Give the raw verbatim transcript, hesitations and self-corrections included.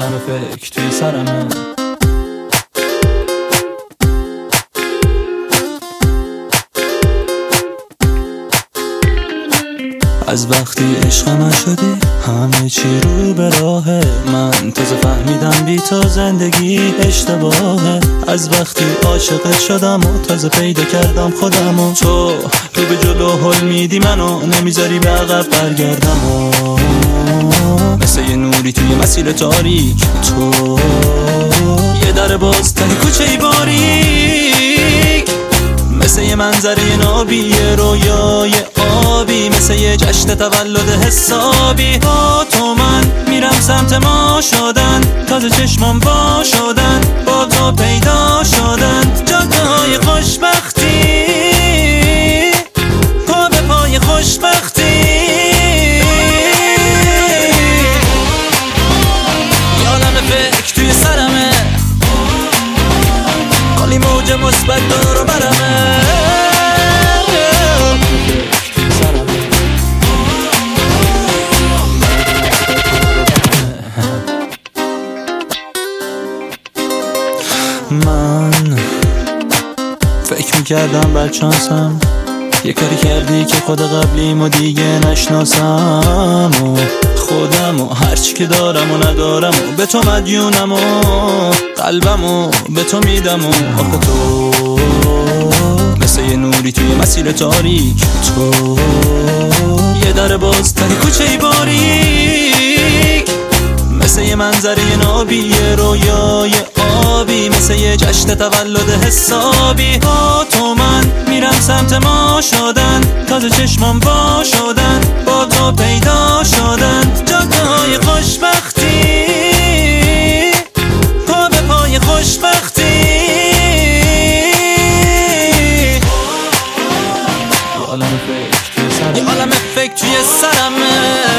عالم فکر توی سرمه. از وقتی عشق من شدی همه چی رو به راهه، من تازه فهمیدم بی تو زندگی اشتباهه. از وقتی عاشقت شدم و تازه پیدا کردم خودم و تو رو به جلو هل میدی منو نمیذاری به عقب برگردم و مثل یه نوری توی مسیر تاریک، تو یه در باز ته کوچه ای باریک، مثل یه منظره نابی، یه رویای آبی، مثل یه جشن تولد حسابی. با تو من میرم سمت ما شدن، تازه چشمام با شدن، با تو پیدا شدن جاده‌های خوشبختی، پا به پای خوشبختی. یه عالم فکر توی سرمه، کلی موج مثبت دور و برمه. من فکر میکردم بچانسم، یه کاری کردی که خود قبلیم و دیگه نشناسم و خودم و هرچی که دارم و ندارم و به تو مدیونم و قلبم و به تو میدم و آخه تو مثل یه نوری توی مسیر تاریک، تو یه در باز ته کوچه ای باریک، مثل یه منظره نابی، یه رویای آبی، مثل یه جشن تولد حسابی. با تو من میرم سمت ما شدن، تازه چشمام با شدن، با تو پیدا شدن جاده‌های خوشبختی، پا به پای خوشبختی. یه عالم فکر توی سرمه،